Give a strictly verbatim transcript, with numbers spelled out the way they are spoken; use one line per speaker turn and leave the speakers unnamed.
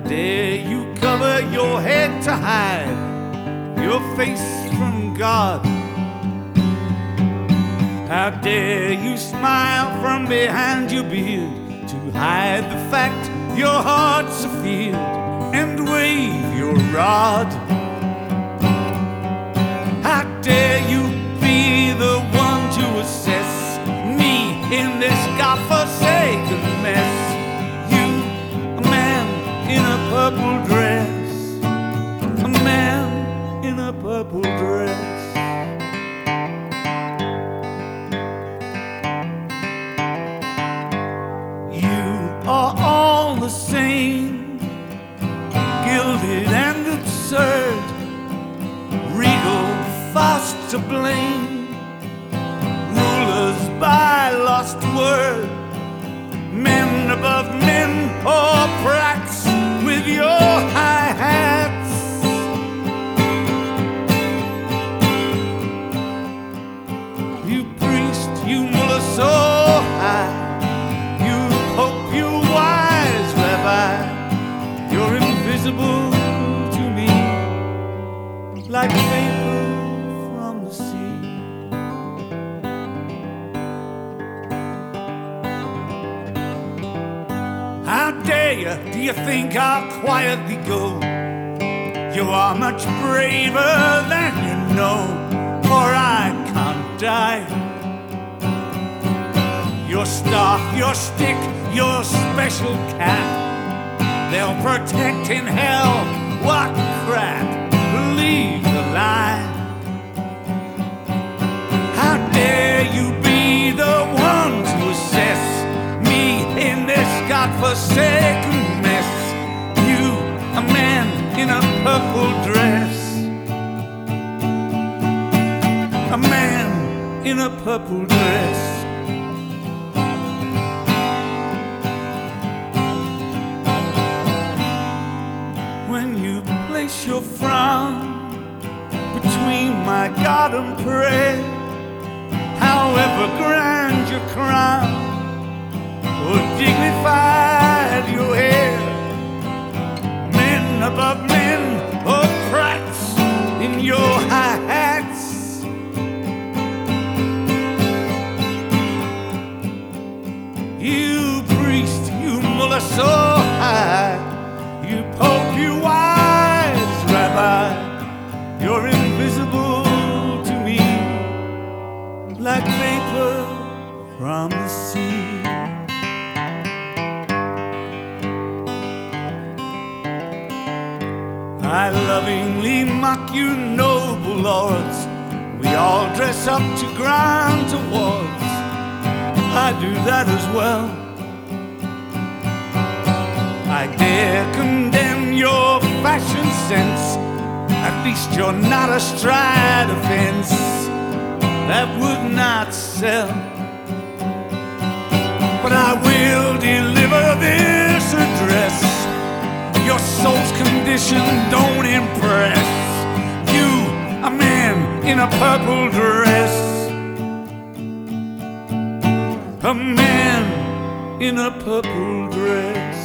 dare you cover your head to hide your face from God? How dare you smile from behind your beard to hide the fact your heart's a field and wave your rod? How dare you be the one to assess me in this godforsaken mess? You, a man in a purple dress, a man in a purple dress. Are all the same, gilded and absurd, regal, fast to blame, rulers by lost word, men above men, or brats with your high hats. You priest, you mullah so high, you're invisible to me, like vapor from the sea. How dare you? Do you think I'll quietly go? You are much braver than you know, for I can't die. Your staff, your stick, your special cap, they'll protect in hell. What crap, believe the lie. How dare you be the one to assess me in this godforsaken mess? You, a man in a purple dress, a man in a purple dress. When you place your frown between my God and prayer, however grand your crown or dignified your hair, men above men or brats in your high hats, you priest, you mullah so high, you pope, you wise rabbi, you're invisible to me, like vapor from the sea. I lovingly mock you, noble lords. We all dress up to grind towards. I do that as well. I dare condemn your fashion sense. At least you're not astride a fence that would not sell. But I will deliver this address. Your soul's condition don't impress. You, a man in a purple dress, a man in a purple dress.